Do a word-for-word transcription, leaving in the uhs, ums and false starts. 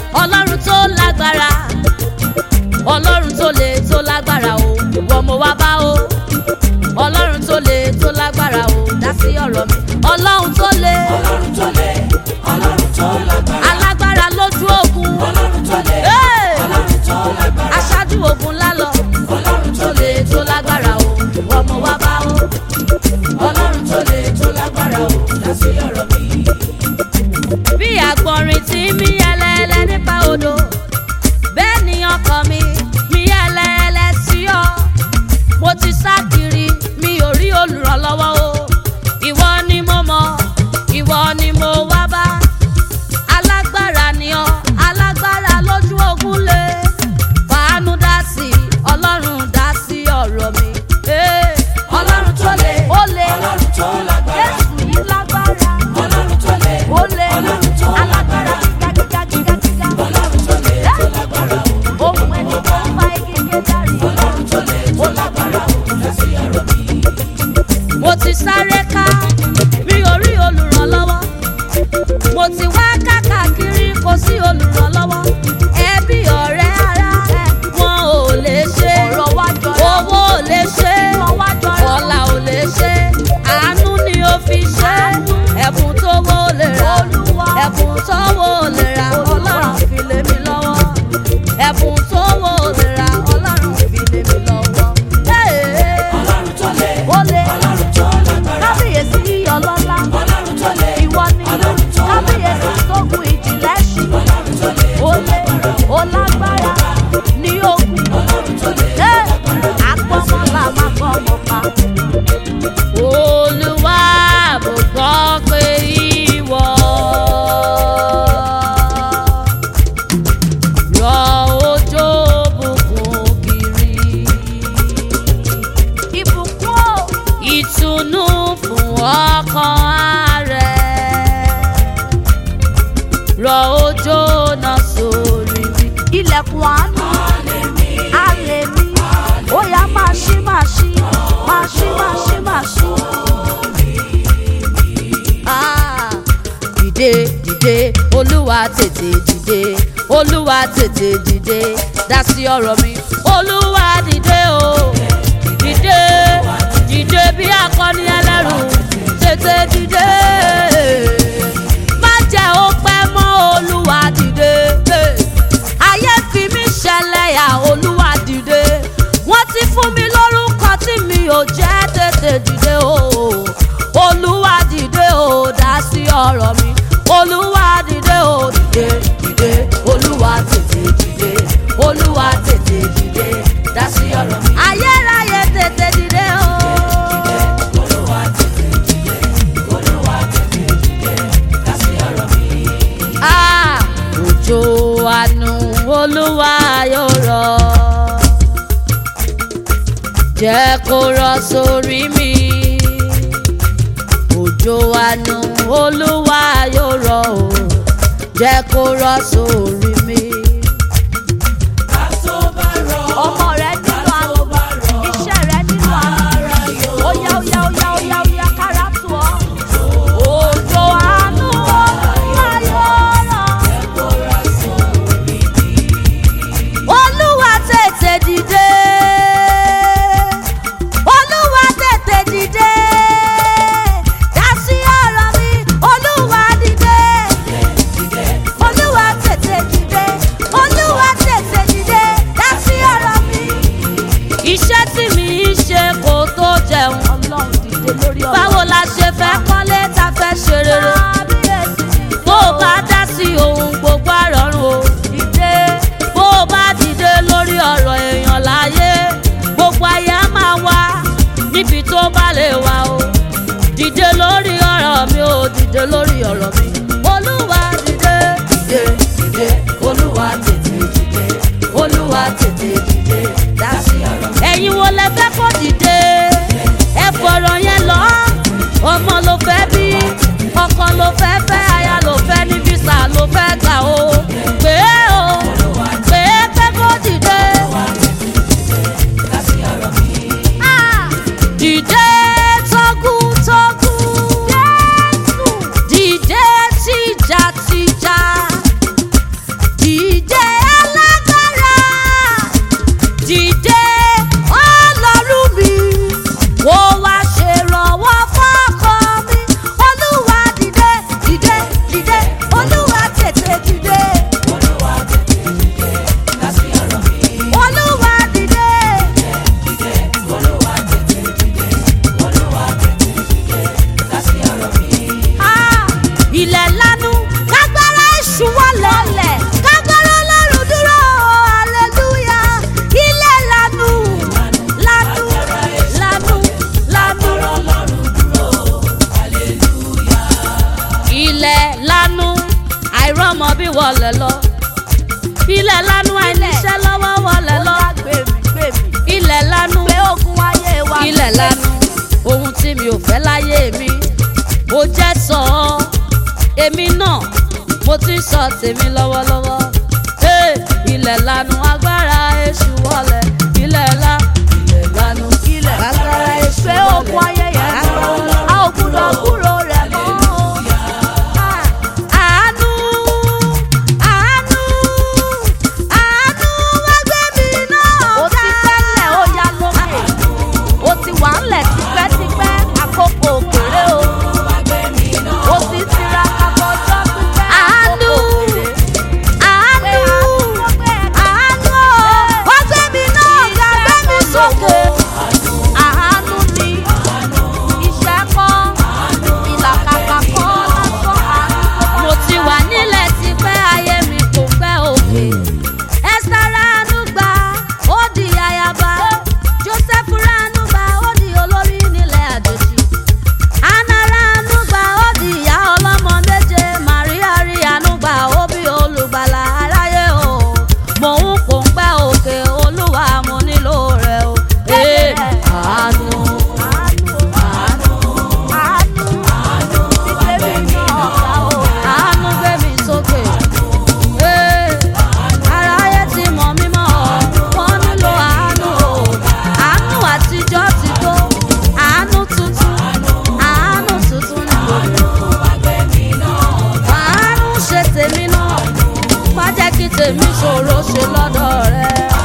ọlọ́run tó lágbára, ọlọ́run tó le tó lágbára o, ìwọ mo wá bá o. ọlọ́run tó le tó lágbára o, dá sí ọ̀rọ̀ mi. ọlọ́run tó le, ọlọ́run tó le, ọlọ́run tó lágbára. alágbára lójú ogun, ọlọ́run tó le, ọlọ́run tó lágbára. aṣáájú ogun lálọ, ọlọ́run tó le tó lágbára o, ìwọ mo wá bá o. ọlọ́run tó le tó lágbára o, dá sí ọ̀rọ̀ mi. bí àgbọ̀nrín tí mí ẹlẹ́ẹ̀lẹ́ nípa odò, bẹ́ẹ̀ ni ọkàn mi mí ẹlẹ́ẹ̀lẹ́ sí ọ. mo ti sá kiri mi ò rí olùrànlọ́wọ́ o, ìwọ ni mo mọ̀, ìwọ ni mo wá bá. alágbára ni ọ, alágbára lójú ogun lé. fàánú dá sí, ọlọ́run dá sí ọ̀rọ̀ mi. ọlọ́run tó le, ó le, ọlọ́run tó lágbára. Jésù yìí lágbára, ọlọ́run tó le, ó le, ọlọ́run tó alágbára gíga gíga gíga gíga. ọlọ́run tó le tó lágbára o. ohun ẹni tó ń fa igi kéjàrí. ọlọ́run tó le tó lágbára o, dá sí ọ̀rọ̀ mi. mo ti sáré ká mi ò rí olùrànlọ́wọ́, mo ti wá káàkiri kò sí olùrànlọ́wọ́. ẹbí ọ̀rẹ́ ará wọn ò lè ṣe, owó ò lè ṣe, ọlá ò lè ṣe, àánú ni ó fi ṣe. ẹ̀bùn tó wó lè rà, ẹ̀bùn tó wó lè rà, ọlọ́run fi lé mi lọ́wọ́. ẹ̀bùn tó wó lè rà, ọlọ́run fi lé mi lọ́wọ́. ọlọ́run tó le, ó lè ọlọ́run tó lágbára. kábíyèsí ọlọ́lá, ọlọ́run tó le, ìwọ ni ọlọ́run tó kábíyèsí tó gun ìjìnlẹ̀ ṣì. ọlọ́run tó le, ó lé ó lágbára ní ogun. ọlọ́run tó le. àpọ́nmọ́lá máa kọ́ ọmọ pa. olúwa mo gbọ́ pé ìwọ rọ òjò bùkún kiri. ìbùkún o, ìtùnú fún ọkàn rẹ̀. rọ òjò náà sórí mi. ilẹ̀kùn àánú alẹ́ mi, ó yá máa ṣí máa ṣí máa ṣí máa ṣí máa ṣí. Ah, dìde dìde olúwa tètè dìde, olúwa tètè dìde, dá sí ọ̀rọ̀ mi. olúwa dìde o, dìde dìde bí akọni ẹlẹ́rù, tètè dìde. má jẹ́ ó pẹ́ mọ́, olúwa dìde. ayé fi mí ṣẹlẹ́yà, olúwa dìde. wọ́n ti fún mi lórúkọ tí mi ò jẹ́, tètè dìde o. olúwa dìde o, dá sí ọ̀rọ̀ mi. olúwa dìde o, dìde dìde, olúwa tètè dìde, olúwa tètè dìde, dá sí ọ̀rọ̀ mi. ayérayé tètè dìde o. olúwa tètè dìde, olúwa tètè dìde, dá sí ọ̀rọ̀ mi. Ah, òjò àánú olúwa yóò rọ̀, jẹ́ kó rọ̀ sórí mi. òjò àánú olúwa yóò rọ̀ o, jẹ́ kó rọ̀ sórí mi. ká tó bá rọ̀, ọmọ rẹ nínú àrùn, iṣẹ́ rẹ nínú àrùn, ó yá ó yá ó yá ó yá ó yá kára tù ọ́. òjò àánú olúwa yóò rọ̀, olúwa tètè dìde, olúwa tètè dìde, dá sí ọ̀rọ̀ mi. olúwa dìde, olúwa tètè dìde, olúwa tètè dìde, dá sí ọ̀rọ̀ mi. iṣẹ́ tí mi ń ṣe kò tó jẹun, ọlọ́run dìde lórí ọ̀rọ̀. báwo la ṣe fẹ́ kọ́lé ta fẹ́ ṣe rere, bó o bá dá sí ohun gbogbo àrọ̀rùn o. dìde bó o bá dìde lórí ọ̀rọ̀ èèyàn láyé, gbogbo ayé á máa wá níbi tó bá lè wá o. dìde lórí ọ̀rọ̀ mi o, dìde lórí ọ̀rọ̀ mi. olúwa dìde dìde dìde, olúwa tètè dìde, olúwa tètè dìde, dá sí ọ̀rọ̀ mi. ẹ̀yin wo lẹ fẹ́ kó dìde? ẹ fọ̀rọ̀ yẹn lọ. ọmọ ló fẹ́ bí, ọkọ ló fẹ́ fẹ́, aya ló fẹ́ ní físà ló fẹ́ gbà o. pé o pé pé kó dìde. Ah, dìde tọ́gùtọ́gùn, dìde ilẹ̀ lanu àìníṣẹ́ lọ́wọ́ wọlé lọ. ilẹ̀ lanu ilẹ̀ lanu ohun tí mi ò fẹ́ láyé mi ó jẹ́ sọ ọ́ èmi náà mo ti ń sọ tèmi lọ́wọ́lọ́wọ́. ilẹ̀ lanu agbára èṣù wọlé ilẹ̀ la ilẹ̀ lanu agbára èṣù wọlé a ò gbúdọ̀ kúrò rẹ̀ mọ́. àánú àánú àánú wá gbé mi náà ká. ó ti tẹ́lẹ̀ ó ya lókè ó ti wà ń lẹ̀ tipẹ́tipẹ́ àkókò òkèrè o. ó ti tiraka kọjọ́ pípẹ́ àkókò òkèrè. àánú àánú wá gbé mi náà ká gbé mi sókè. àánú ni iṣẹ́ kọ́ ìlàkàkà kọ́ lásán àánú. mo ti wà nílẹ̀ tipẹ́ ayé mi kò fẹ́ òkè. Ẹ́sítà ránú gbà ó di ayaba. Jósẹ́fù ránú gbà ó di olórí nílẹ̀ àjòjì. Áná ránú gbà ó di ìyá ọlọ́mọ méje. Màríà rí àánú gbà ó bí olùgbàlà aráyé o. Mò ń kò ń pẹ́ òkè Olúwa mo nílò rẹ̀ o. Ee, àánú àánú gbé mi sókè. Ee, aráyé ti mọ̀ mí mọ́ wọ́n nílò àánú o. àánú àtijọ́ ti tó àánú tuntun àánú tuntun ni gbogbo. àánú ṣe tèmi náà má jẹ́ kí tèmi ṣòro ṣe lọ́dọ̀ rẹ.